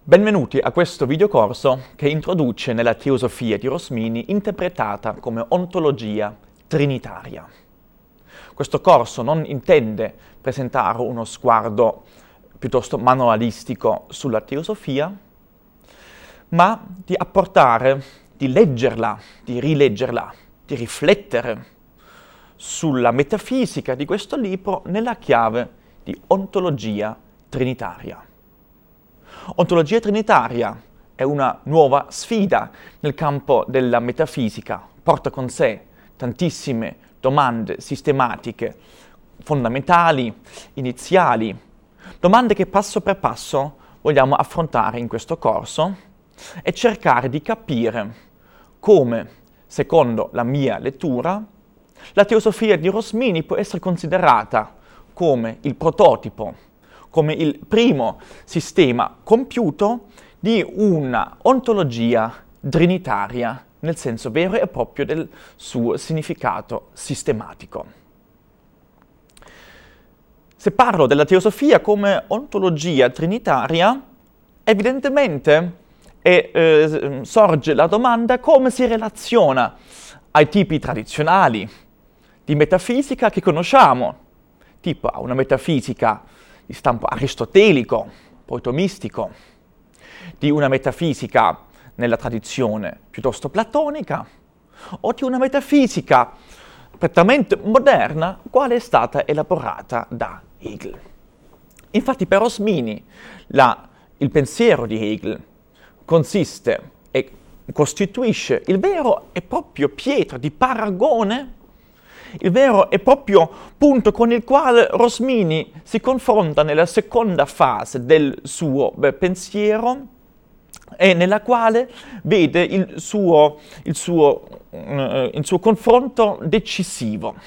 Benvenuti a questo videocorso che introduce nella teosofia di Rosmini interpretata come ontologia trinitaria. Questo corso non intende presentare uno sguardo piuttosto manualistico sulla teosofia, ma di apportare, di leggerla, di rileggerla, di riflettere sulla metafisica di questo libro nella chiave di ontologia trinitaria. Ontologia trinitaria è una nuova sfida nel campo della metafisica, porta con sé tantissime domande sistematiche, fondamentali, iniziali, domande che passo per passo vogliamo affrontare in questo corso e cercare di capire come, secondo la mia lettura, la teosofia di Rosmini può essere considerata come il prototipo, come il primo sistema compiuto di una ontologia trinitaria nel senso vero e proprio del suo significato sistematico. Se parlo della teosofia come ontologia trinitaria, evidentemente sorge la domanda come si relaziona ai tipi tradizionali di metafisica che conosciamo, tipo a una metafisica di stampo aristotelico, poetomistico, di una metafisica nella tradizione piuttosto platonica, o di una metafisica prettamente moderna, quale è stata elaborata da Hegel. Infatti per Rosmini il pensiero di Hegel consiste e costituisce il vero e proprio pietra di paragone, il vero e proprio punto con il quale Rosmini si confronta nella seconda fase del suo pensiero e nella quale vede il suo confronto decisivo.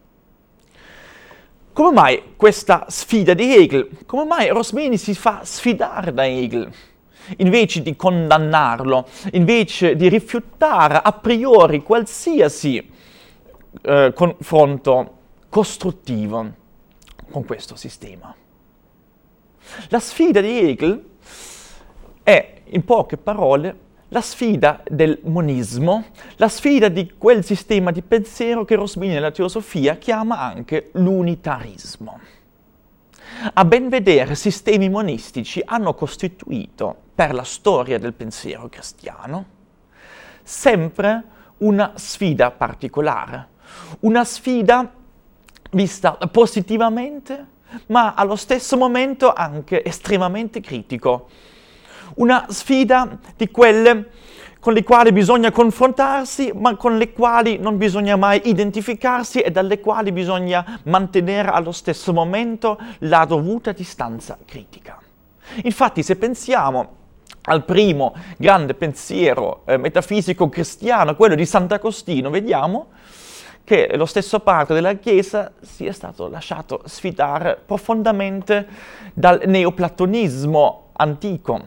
Come mai questa sfida di Hegel? Come mai Rosmini si fa sfidare da Hegel? Invece di condannarlo, invece di rifiutare a priori qualsiasi confronto costruttivo con questo sistema. La sfida di Hegel è, in poche parole, la sfida del monismo, la sfida di quel sistema di pensiero che Rosmini nella teosofia chiama anche l'unitarismo. A ben vedere, sistemi monistici hanno costituito per la storia del pensiero cristiano sempre una sfida particolare, una sfida vista positivamente, ma allo stesso momento anche estremamente critico. Una sfida di quelle con le quali bisogna confrontarsi, ma con le quali non bisogna mai identificarsi e dalle quali bisogna mantenere allo stesso momento la dovuta distanza critica. Infatti, se pensiamo al primo grande pensiero metafisico cristiano, quello di Sant'Agostino, vediamo che lo stesso padre della Chiesa sia stato lasciato sfidare profondamente dal neoplatonismo antico,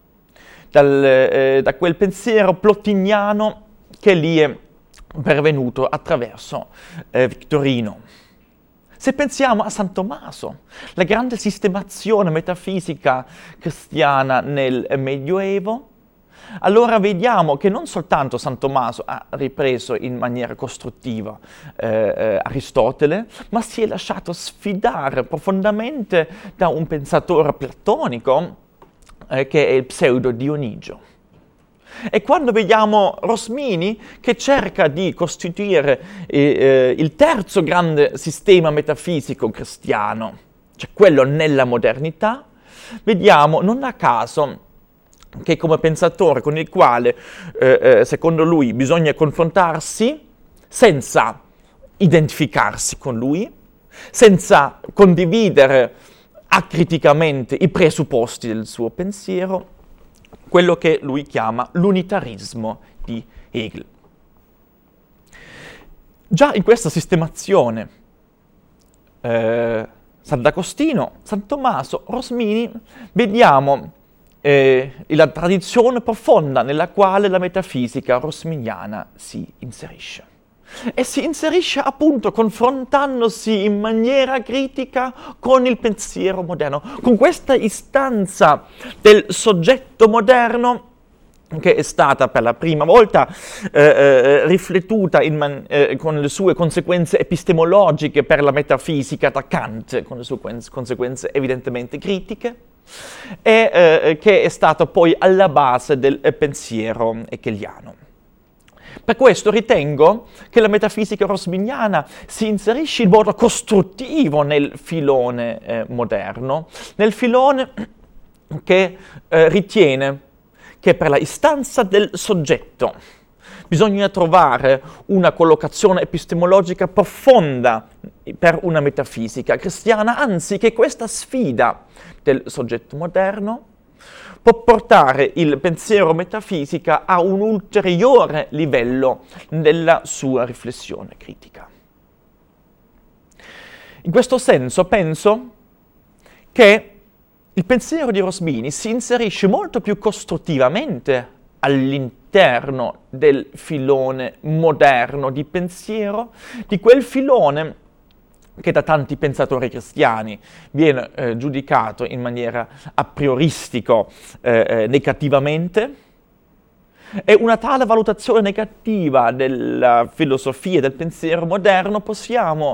da quel pensiero plotiniano che lì è pervenuto attraverso Victorino. Se pensiamo a San Tommaso, la grande sistemazione metafisica cristiana nel Medioevo, allora vediamo che non soltanto San Tommaso ha ripreso in maniera costruttiva Aristotele, ma si è lasciato sfidare profondamente da un pensatore platonico che è il pseudo Dionigio. E quando vediamo Rosmini che cerca di costituire il terzo grande sistema metafisico cristiano, cioè quello nella modernità, vediamo non a caso che come pensatore con il quale, secondo lui, bisogna confrontarsi senza identificarsi con lui, senza condividere acriticamente i presupposti del suo pensiero, quello che lui chiama l'unitarismo di Hegel. Già in questa sistemazione Sant'Agostino, San Tommaso, Rosmini, vediamo la tradizione profonda nella quale la metafisica rosminiana si inserisce. e si inserisce appunto confrontandosi in maniera critica con il pensiero moderno, con questa istanza del soggetto moderno che è stata per la prima volta riflettuta con le sue conseguenze epistemologiche per la metafisica da Kant, con le sue conseguenze evidentemente critiche, e che è stata poi alla base del pensiero hegeliano. Per questo ritengo che la metafisica rosminiana si inserisce in modo costruttivo nel filone moderno, nel filone che ritiene che per la istanza del soggetto bisogna trovare una collocazione epistemologica profonda per una metafisica cristiana, anzi che questa sfida del soggetto moderno può portare il pensiero metafisica a un ulteriore livello nella sua riflessione critica. In questo senso penso che il pensiero di Rosmini si inserisce molto più costruttivamente all'interno del filone moderno di pensiero, di quel filone che da tanti pensatori cristiani viene giudicato in maniera a prioristico negativamente, e una tale valutazione negativa della filosofia e del pensiero moderno possiamo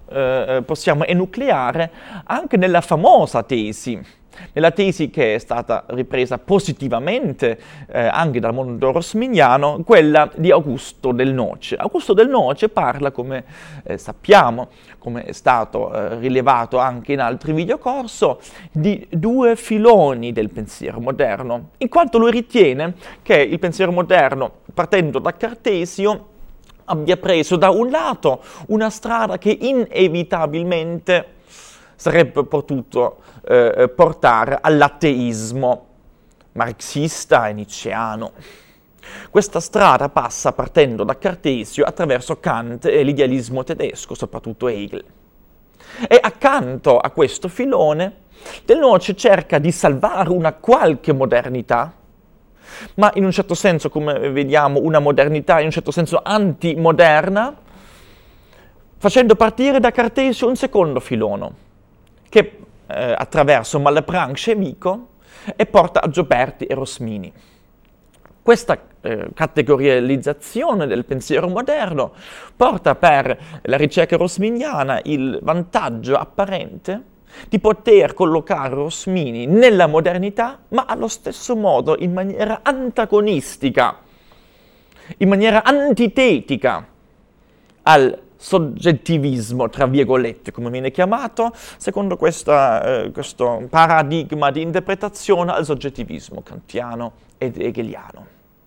enucleare anche nella famosa tesi, nella tesi che è stata ripresa positivamente anche dal mondo rosminiano, quella di Augusto del Noce. Augusto del Noce parla, come sappiamo, come è stato rilevato anche in altri videocorso, di due filoni del pensiero moderno, in quanto lui ritiene che il pensiero moderno, partendo da Cartesio, abbia preso da un lato una strada che inevitabilmente sarebbe potuto portare all'ateismo marxista e nietzscheano. Questa strada passa partendo da Cartesio attraverso Kant e l'idealismo tedesco, soprattutto Hegel. E accanto a questo filone, Del Noce cerca di salvare una qualche modernità, ma in un certo senso, come vediamo, una modernità in un certo senso antimoderna, facendo partire da Cartesio un secondo filone, che attraverso Malebranche e Vico e porta a Gioberti e Rosmini. Questa categorializzazione del pensiero moderno porta per la ricerca rosminiana il vantaggio apparente di poter collocare Rosmini nella modernità, ma allo stesso modo in maniera antagonistica, in maniera antitetica al soggettivismo, tra virgolette, come viene chiamato, secondo questo paradigma di interpretazione al soggettivismo kantiano ed hegeliano.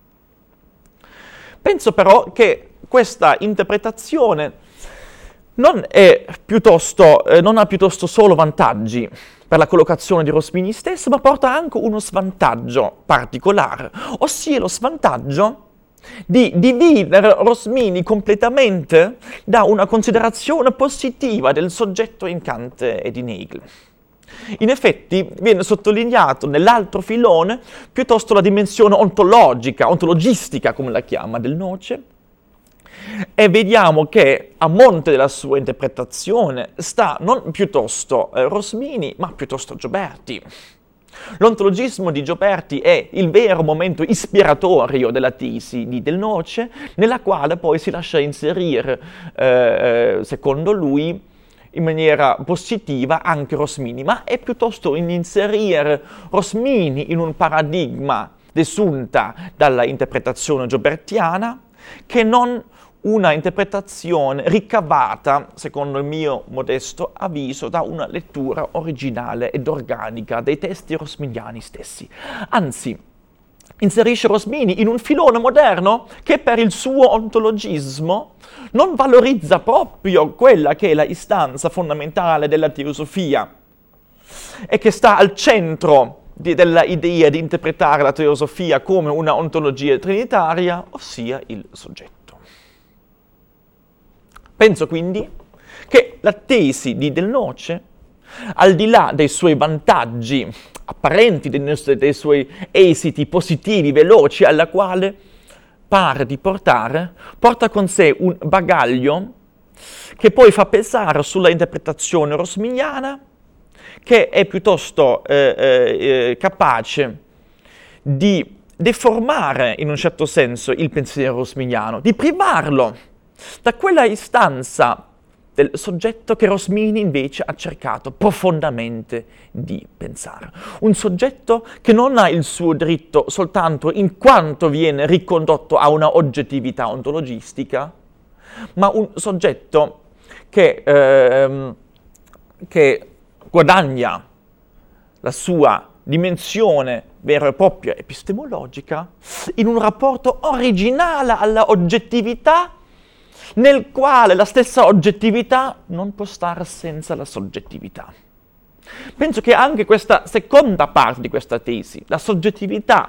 Penso però che questa interpretazione non ha piuttosto solo vantaggi per la collocazione di Rosmini stesso, ma porta anche uno svantaggio particolare, ossia lo svantaggio di dividere Rosmini completamente da una considerazione positiva del soggetto in Kant ed in Hegel. In effetti viene sottolineato nell'altro filone piuttosto la dimensione ontologistica, come la chiama Del Noce, e vediamo che a monte della sua interpretazione sta non piuttosto Rosmini, ma piuttosto Gioberti. L'ontologismo di Gioberti è il vero momento ispiratorio della tesi di Del Noce, nella quale poi si lascia inserire, secondo lui, in maniera positiva anche Rosmini, ma è piuttosto in inserire Rosmini in un paradigma desunta dalla interpretazione giobertiana che non una interpretazione ricavata, secondo il mio modesto avviso, da una lettura originale ed organica dei testi rosminiani stessi. Anzi, inserisce Rosmini in un filone moderno che per il suo ontologismo non valorizza proprio quella che è la istanza fondamentale della teosofia e che sta al centro della idea di interpretare la teosofia come una ontologia trinitaria, ossia il soggetto. Penso quindi che la tesi di Del Noce, al di là dei suoi vantaggi apparenti, dei suoi esiti positivi, veloci, alla quale pare di portare, porta con sé un bagaglio che poi fa pesare sulla interpretazione rosminiana, che è piuttosto capace di deformare in un certo senso il pensiero rosminiano, di privarlo da quella istanza del soggetto che Rosmini invece ha cercato profondamente di pensare. Un soggetto che non ha il suo diritto soltanto in quanto viene ricondotto a una oggettività ontologistica, ma un soggetto che guadagna la sua dimensione vera e propria epistemologica in un rapporto originale alla oggettività, nel quale la stessa oggettività non può stare senza la soggettività. Penso che anche questa seconda parte di questa tesi, la soggettività,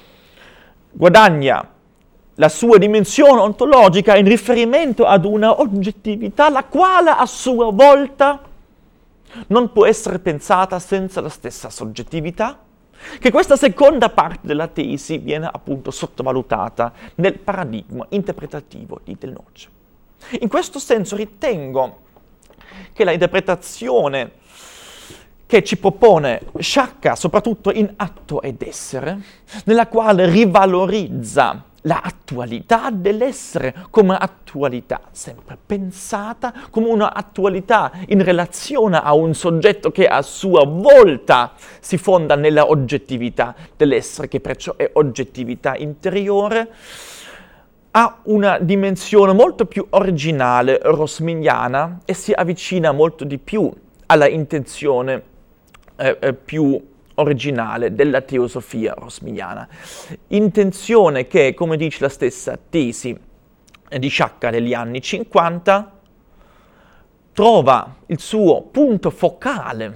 guadagna la sua dimensione ontologica in riferimento ad una oggettività la quale a sua volta non può essere pensata senza la stessa soggettività, che questa seconda parte della tesi viene appunto sottovalutata nel paradigma interpretativo di Del Noce. In questo senso ritengo che la interpretazione che ci propone Sciacca, soprattutto in Atto ed Essere, nella quale rivalorizza la attualità dell'essere come attualità sempre pensata, come una attualità in relazione a un soggetto che a sua volta si fonda nella oggettività dell'essere, che perciò è oggettività interiore, ha una dimensione molto più originale rosminiana e si avvicina molto di più alla intenzione più originale della teosofia rosminiana. Intenzione che, come dice la stessa tesi di Sciacca degli anni 50, trova il suo punto focale,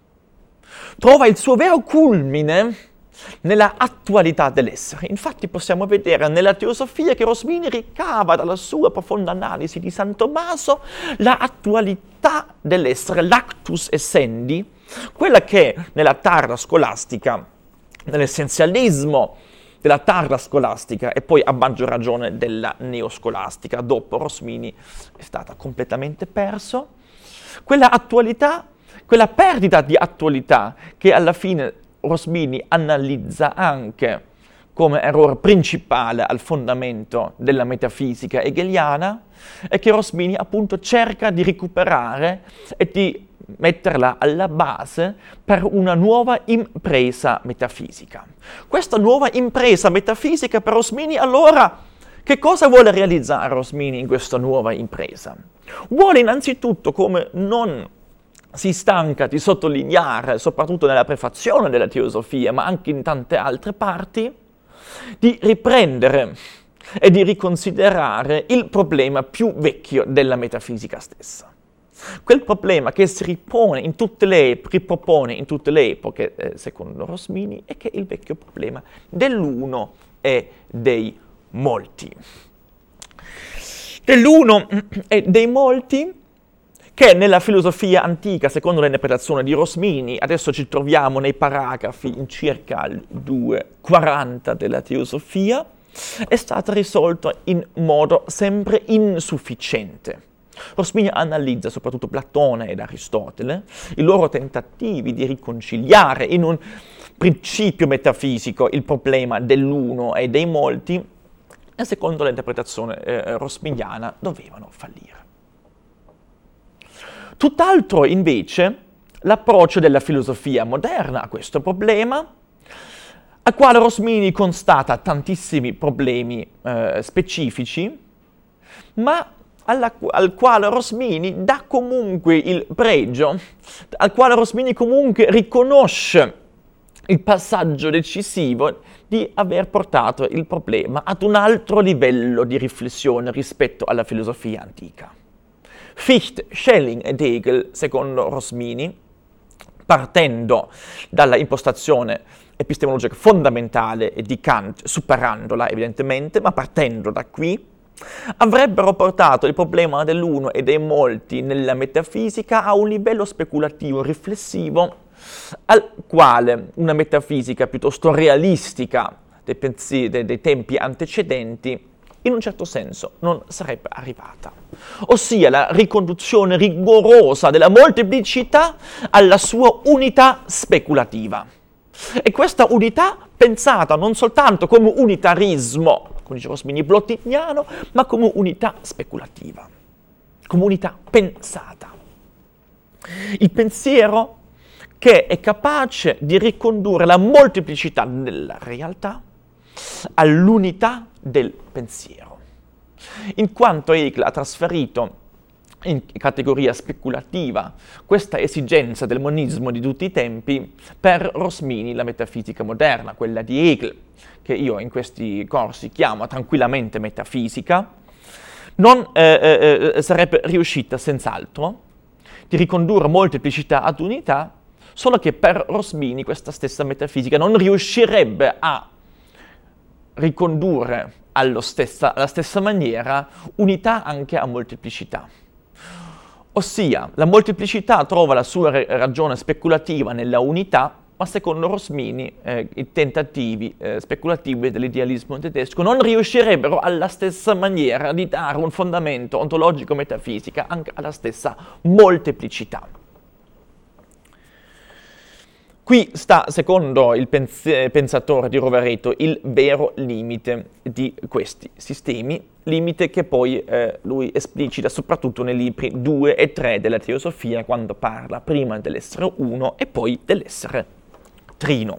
trova il suo vero culmine nella attualità dell'essere. Infatti possiamo vedere nella teosofia che Rosmini ricava dalla sua profonda analisi di San Tommaso la attualità dell'essere, l'actus essendi, quella che nella tarda scolastica, nell'essenzialismo della tarda scolastica e poi a maggior ragione della neoscolastica, dopo Rosmini è stata completamente perso, quella attualità, quella perdita di attualità che alla fine Rosmini analizza anche come errore principale al fondamento della metafisica hegeliana e che Rosmini appunto cerca di recuperare e di metterla alla base per una nuova impresa metafisica. Questa nuova impresa metafisica per Rosmini, allora, che cosa vuole realizzare Rosmini in questa nuova impresa? Vuole innanzitutto, come non si stanca di sottolineare, soprattutto nella prefazione della teosofia, ma anche in tante altre parti, di riprendere e di riconsiderare il problema più vecchio della metafisica stessa. Quel problema che si ripropone in tutte le epoche, secondo Rosmini, è che è il vecchio problema dell'uno e dei molti. Dell'uno e dei molti che nella filosofia antica, secondo l'interpretazione di Rosmini, adesso ci troviamo nei paragrafi in circa il 240 della teosofia, è stato risolto in modo sempre insufficiente. Rosmini analizza soprattutto Platone ed Aristotele, i loro tentativi di riconciliare in un principio metafisico il problema dell'uno e dei molti, e secondo l'interpretazione rosminiana dovevano fallire. Tutt'altro invece l'approccio della filosofia moderna a questo problema, al quale Rosmini constata tantissimi problemi specifici, ma al quale Rosmini dà comunque il pregio, al quale Rosmini comunque riconosce il passaggio decisivo di aver portato il problema ad un altro livello di riflessione rispetto alla filosofia antica. Fichte, Schelling ed Hegel, secondo Rosmini, partendo dalla impostazione epistemologica fondamentale di Kant, superandola evidentemente, ma partendo da qui, avrebbero portato il problema dell'uno e dei molti nella metafisica a un livello speculativo riflessivo al quale una metafisica piuttosto realistica dei tempi antecedenti in un certo senso non sarebbe arrivata, ossia la riconduzione rigorosa della molteplicità alla sua unità speculativa. E questa unità pensata non soltanto come unitarismo, come dice Rosmini, plottiniano, ma come unità speculativa, come unità pensata. Il pensiero che è capace di ricondurre la molteplicità della realtà all'unità del pensiero, in quanto Hegel ha trasferito in categoria speculativa questa esigenza del monismo di tutti i tempi per Rosmini la metafisica moderna, quella di Hegel, che io in questi corsi chiamo tranquillamente metafisica, non sarebbe riuscita senz'altro di ricondurre molteplicità ad unità, solo che per Rosmini questa stessa metafisica non riuscirebbe a ricondurre alla stessa maniera unità anche a molteplicità. Ossia, la molteplicità trova la sua ragione speculativa nella unità, ma secondo Rosmini i tentativi speculativi dell'idealismo tedesco non riuscirebbero alla stessa maniera di dare un fondamento ontologico-metafisica anche alla stessa molteplicità. Qui sta, secondo il pensatore di Rovereto, il vero limite di questi sistemi, limite che poi lui esplicita soprattutto nei libri 2 e 3 della teosofia, quando parla prima dell'essere uno e poi dell'essere trino.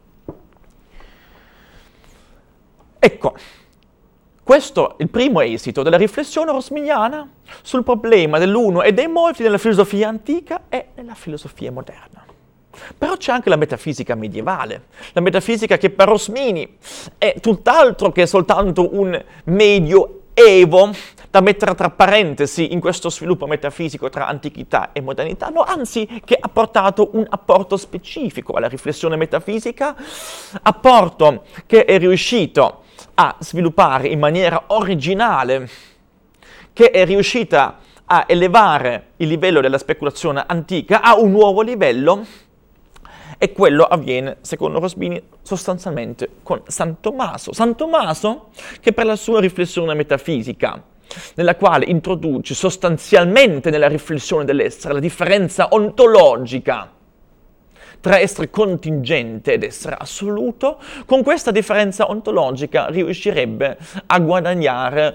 Ecco, questo è il primo esito della riflessione rosminiana sul problema dell'uno e dei molti nella filosofia antica e nella filosofia moderna. Però c'è anche la metafisica medievale, la metafisica che per Rosmini è tutt'altro che soltanto un medioevo da mettere tra parentesi in questo sviluppo metafisico tra antichità e modernità, no, anzi che ha portato un apporto specifico alla riflessione metafisica, apporto che è riuscito a sviluppare in maniera originale, che è riuscita a elevare il livello della speculazione antica a un nuovo livello. E quello avviene, secondo Rosmini, sostanzialmente con San Tommaso. San Tommaso che per la sua riflessione metafisica, nella quale introduce sostanzialmente nella riflessione dell'essere la differenza ontologica tra essere contingente ed essere assoluto, con questa differenza ontologica riuscirebbe a guadagnare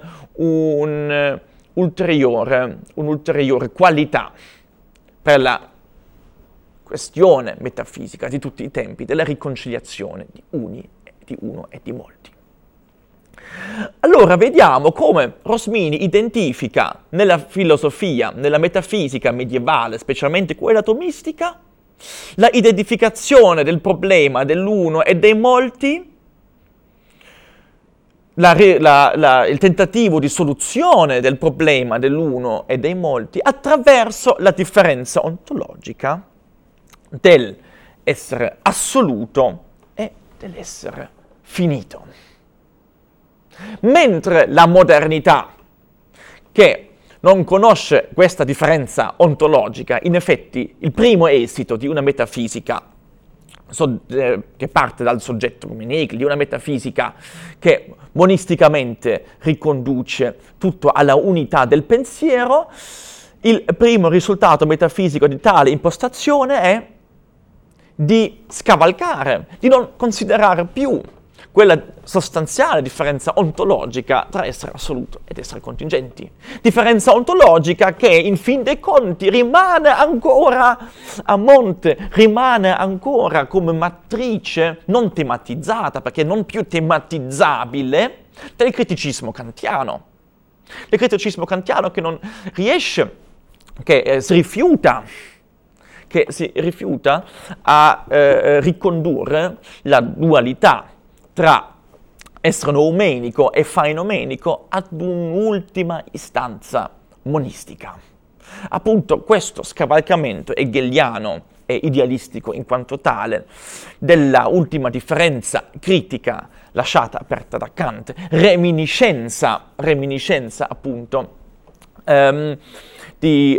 un'ulteriore qualità per la questione metafisica di tutti i tempi della riconciliazione di uno e di molti. Allora vediamo come Rosmini identifica nella filosofia, nella metafisica medievale, specialmente quella tomistica, la identificazione del problema dell'uno e dei molti, il tentativo di soluzione del problema dell'uno e dei molti attraverso la differenza ontologica dell'essere assoluto e dell'essere finito. Mentre la modernità, che non conosce questa differenza ontologica, in effetti il primo esito di una metafisica che parte dal soggetto come in Hegel, di una metafisica che monisticamente riconduce tutto alla unità del pensiero, il primo risultato metafisico di tale impostazione è di scavalcare, di non considerare più quella sostanziale differenza ontologica tra essere assoluto ed essere contingenti. Differenza ontologica che in fin dei conti rimane ancora a monte, rimane ancora come matrice non tematizzata, perché non più tematizzabile, del criticismo kantiano. Del criticismo kantiano che non riesce, che si rifiuta a ricondurre la dualità tra essere noumenico e fainomenico ad un'ultima istanza monistica. Appunto questo scavalcamento hegeliano e idealistico in quanto tale della ultima differenza critica lasciata aperta da Kant, reminiscenza appunto di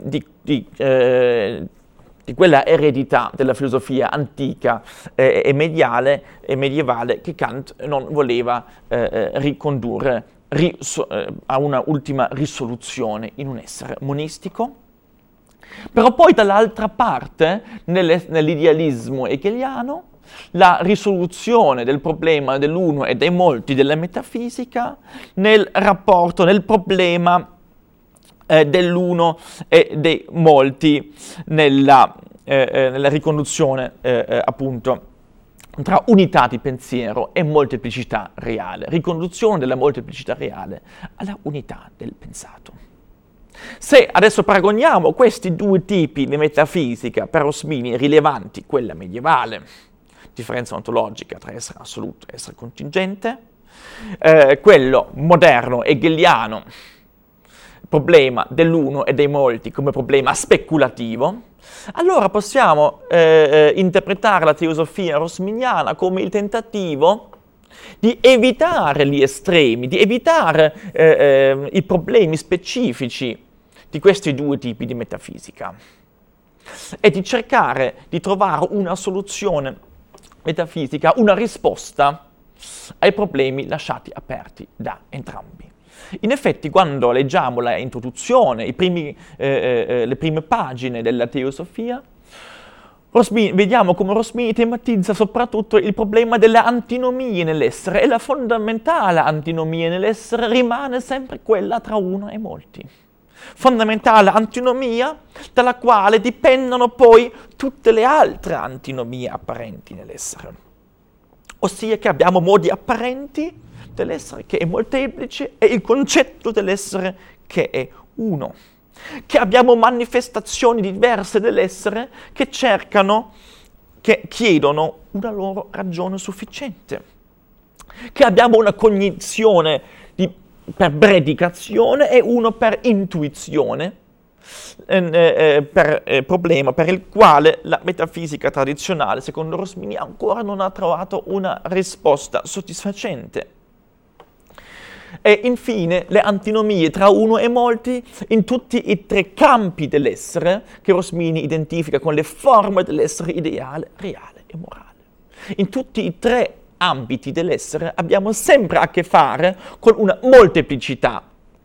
quella eredità della filosofia antica e medievale che Kant non voleva ricondurre a una ultima risoluzione in un essere monistico. Però poi dall'altra parte, nell'idealismo hegeliano, la risoluzione del problema dell'uno e dei molti della metafisica nel rapporto, nel problema dell'uno e dei molti nella riconduzione appunto tra unità di pensiero e molteplicità reale, riconduzione della molteplicità reale alla unità del pensato. Se adesso paragoniamo questi due tipi di metafisica per Rosmini rilevanti, quella medievale, differenza ontologica tra essere assoluto e essere contingente, quello moderno, hegeliano, problema dell'uno e dei molti come problema speculativo, allora possiamo interpretare la teosofia rosminiana come il tentativo di evitare gli estremi, di evitare i problemi specifici di questi due tipi di metafisica e di cercare di trovare una soluzione metafisica, una risposta ai problemi lasciati aperti da entrambi. In effetti, quando leggiamo la introduzione, le prime pagine della teosofia, vediamo come Rosmini tematizza soprattutto il problema delle antinomie nell'essere, e la fondamentale antinomia nell'essere rimane sempre quella tra uno e molti. Fondamentale antinomia dalla quale dipendono poi tutte le altre antinomie apparenti nell'essere. Ossia che abbiamo modi apparenti dell'essere che è molteplice e il concetto dell'essere che è uno. Che abbiamo manifestazioni diverse dell'essere che chiedono una loro ragione sufficiente. Che abbiamo una cognizione per predicazione e uno per intuizione, problema per il quale la metafisica tradizionale, secondo Rosmini, ancora non ha trovato una risposta soddisfacente. E infine le antinomie tra uno e molti in tutti i tre campi dell'essere che Rosmini identifica con le forme dell'essere ideale, reale e morale. In tutti i tre ambiti dell'essere abbiamo sempre a che fare con una molteplicità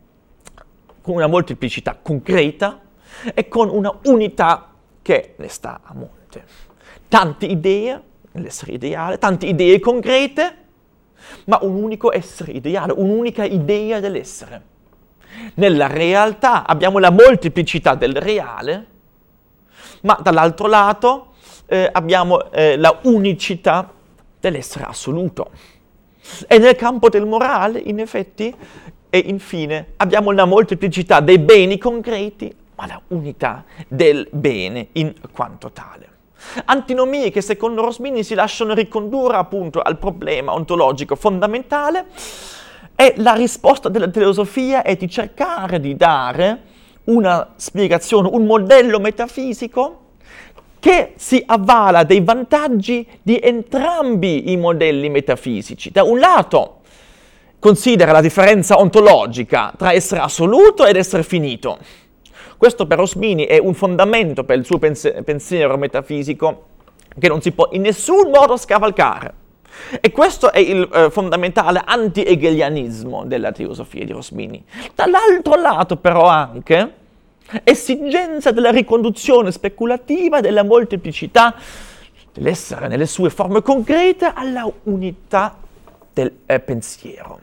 concreta e con una unità che ne sta a monte. Tante idee nell'essere ideale, tante idee concrete, ma un unico essere ideale, un'unica idea dell'essere. Nella realtà abbiamo la molteplicità del reale, ma dall'altro lato abbiamo la unicità dell'essere assoluto. E nel campo del morale, in effetti, e infine, abbiamo la molteplicità dei beni concreti, ma la unità del bene in quanto tale. Antinomie che secondo Rosmini si lasciano ricondurre appunto al problema ontologico fondamentale, e la risposta della filosofia è di cercare di dare una spiegazione, un modello metafisico che si avvala dei vantaggi di entrambi i modelli metafisici. Da un lato considera la differenza ontologica tra essere assoluto ed essere finito. Questo per Rosmini è un fondamento per il suo pensiero metafisico che non si può in nessun modo scavalcare. E questo è il fondamentale anti-hegelianismo della teosofia di Rosmini. Dall'altro lato però anche esigenza della riconduzione speculativa della molteplicità dell'essere nelle sue forme concrete alla unità del pensiero.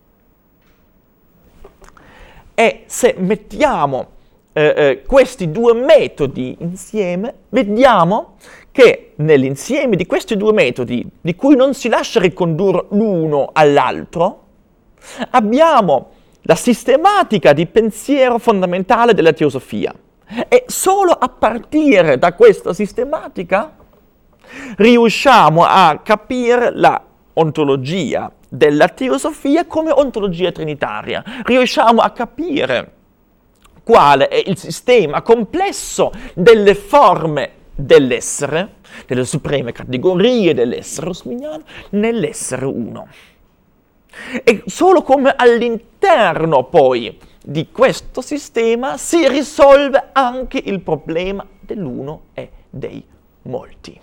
E se mettiamo questi due metodi insieme, vediamo che nell'insieme di questi due metodi, di cui non si lascia ricondurre l'uno all'altro, abbiamo la sistematica di pensiero fondamentale della teosofia. E solo a partire da questa sistematica riusciamo a capire la ontologia della teosofia come ontologia trinitaria. Riusciamo a capire quale è il sistema complesso delle forme dell'essere, delle supreme categorie dell'essere rosminiano, nell'essere uno. E solo come all'interno poi di questo sistema si risolve anche il problema dell'uno e dei molti.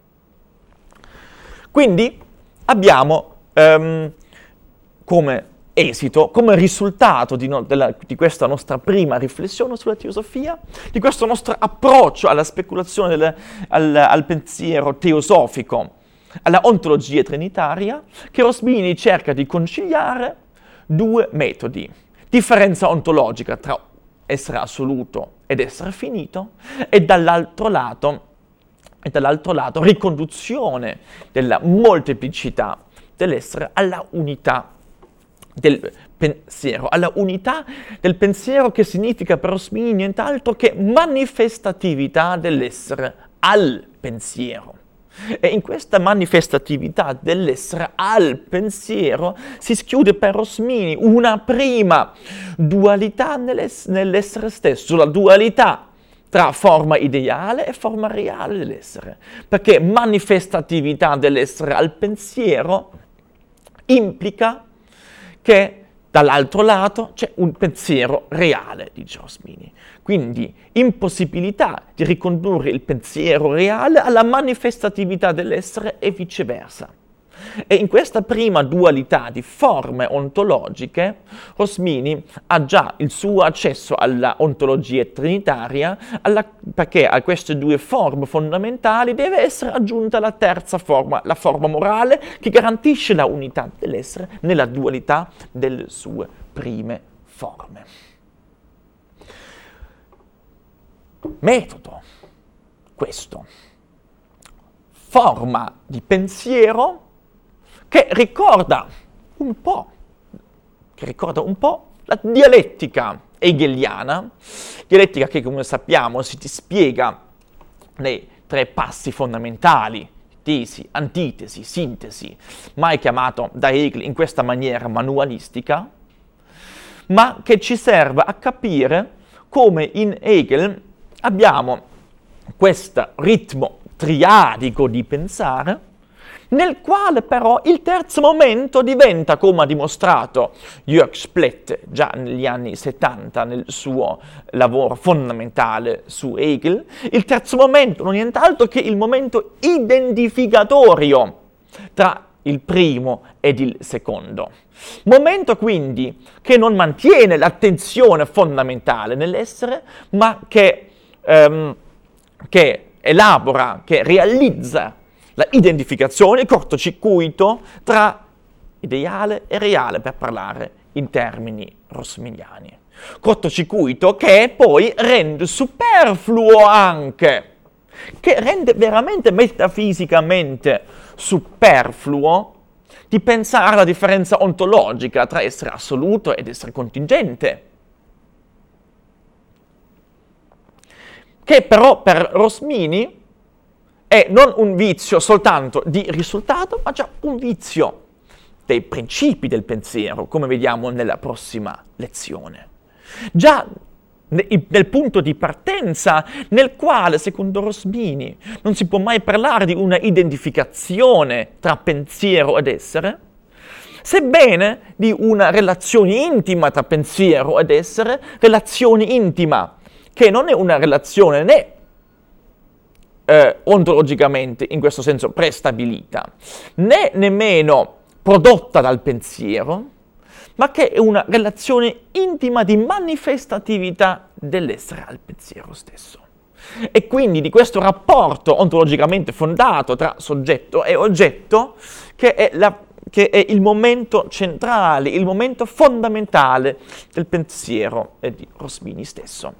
Quindi abbiamo come esito, come risultato di questa nostra prima riflessione sulla teosofia, di questo nostro approccio alla speculazione, al pensiero teosofico, alla ontologia trinitaria, che Rosmini cerca di conciliare due metodi: differenza ontologica tra essere assoluto ed essere finito, e dall'altro lato riconduzione della molteplicità dell'essere alla unità del pensiero, che significa per Rosmini nient'altro che manifestatività dell'essere al pensiero. E in questa manifestatività dell'essere al pensiero si schiude per Rosmini una prima dualità nell'essere stesso, la dualità tra forma ideale e forma reale dell'essere, perché manifestatività dell'essere al pensiero implica che dall'altro lato c'è un pensiero reale, dice Rosmini. Quindi impossibilità di ricondurre il pensiero reale alla manifestatività dell'essere e viceversa. E in questa prima dualità di forme ontologiche, Rosmini ha già il suo accesso alla ontologia trinitaria, perché a queste due forme fondamentali deve essere aggiunta la terza forma, la forma morale, che garantisce la unità dell'essere nella dualità delle sue prime forme. Metodo, questo. Forma di pensiero che ricorda un po' la dialettica hegeliana, dialettica che, come sappiamo, si spiega nei tre passi fondamentali: tesi, antitesi, sintesi, mai chiamato da Hegel in questa maniera manualistica, ma che ci serve a capire come in Hegel abbiamo questo ritmo triadico di pensare, nel quale però il terzo momento diventa, come ha dimostrato Jörg Splett già negli anni 70 nel suo lavoro fondamentale su Hegel, il terzo momento non è nient'altro che il momento identificatorio tra il primo ed il secondo. Momento quindi che non mantiene l'attenzione fondamentale nell'essere, ma che elabora, che realizza la identificazione, il cortocircuito tra ideale e reale, per parlare in termini rosminiani. Cortocircuito che poi rende superfluo anche, che rende veramente metafisicamente superfluo di pensare alla differenza ontologica tra essere assoluto ed essere contingente, che però per Rosmini è non un vizio soltanto di risultato, ma già un vizio dei principi del pensiero, come vediamo nella prossima lezione. Già nel punto di partenza nel quale, secondo Rosmini, non si può mai parlare di una identificazione tra pensiero ed essere, sebbene di una relazione intima tra pensiero ed essere, relazione intima che non è una relazione né ontologicamente, in questo senso, prestabilita, né nemmeno prodotta dal pensiero, ma che è una relazione intima di manifestatività dell'essere al pensiero stesso. E quindi di questo rapporto ontologicamente fondato tra soggetto e oggetto, che è il momento centrale, il momento fondamentale del pensiero di Rosmini stesso.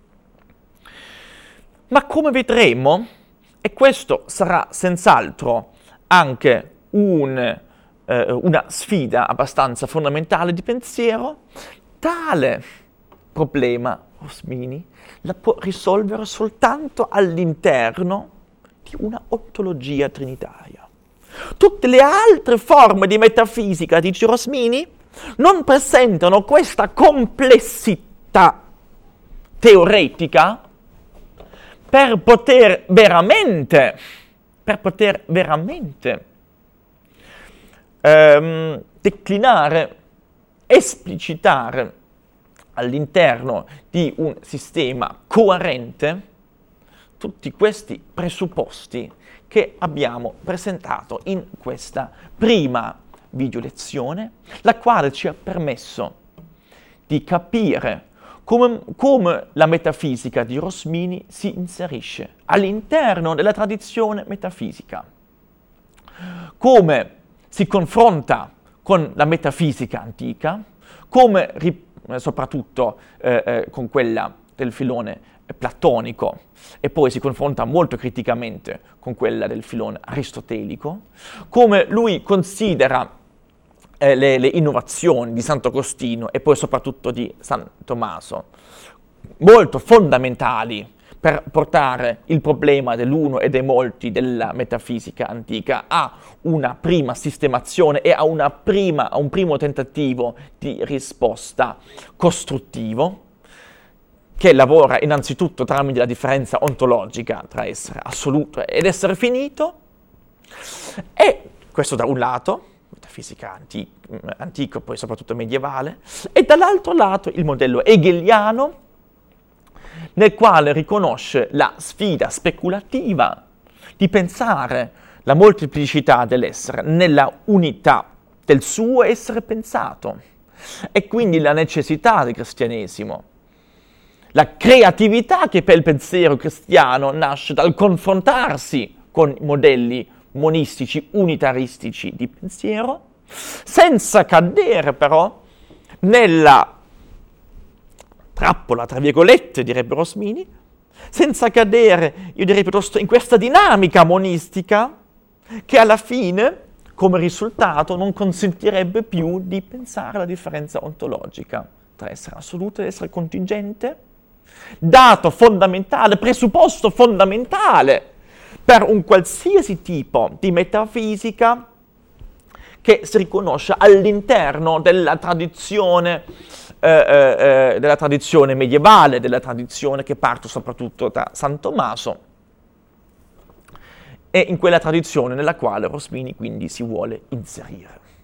Ma come vedremo, e questo sarà senz'altro anche una sfida abbastanza fondamentale di pensiero, tale problema Rosmini la può risolvere soltanto all'interno di una ontologia trinitaria. Tutte le altre forme di metafisica, dice Rosmini, non presentano questa complessità teoretica per poter veramente declinare, esplicitare all'interno di un sistema coerente tutti questi presupposti che abbiamo presentato in questa prima videolezione, la quale ci ha permesso di capire come la metafisica di Rosmini si inserisce all'interno della tradizione metafisica, come si confronta con la metafisica antica, come soprattutto con quella del filone platonico, e poi si confronta molto criticamente con quella del filone aristotelico, come lui considera le innovazioni di Sant'Agostino e poi soprattutto di San Tommaso molto fondamentali per portare il problema dell'uno e dei molti della metafisica antica a una prima sistemazione e a un primo tentativo di risposta costruttivo, che lavora innanzitutto tramite la differenza ontologica tra essere assoluto ed essere finito, e questo da un lato, metafisica antico, poi soprattutto medievale, e dall'altro lato il modello hegeliano, nel quale riconosce la sfida speculativa di pensare la molteplicità dell'essere nella unità del suo essere pensato, e quindi la necessità del cristianesimo, la creatività che per il pensiero cristiano nasce dal confrontarsi con modelli monistici, unitaristici di pensiero, senza cadere però nella trappola, tra virgolette, direbbe Rosmini, senza cadere, io direi piuttosto, in questa dinamica monistica che alla fine, come risultato, non consentirebbe più di pensare alla differenza ontologica tra essere assoluto ed essere contingente, dato fondamentale, presupposto fondamentale per un qualsiasi tipo di metafisica che si riconosce all'interno della tradizione medievale, della tradizione che parte soprattutto da San Tommaso, e in quella tradizione nella quale Rosmini quindi si vuole inserire.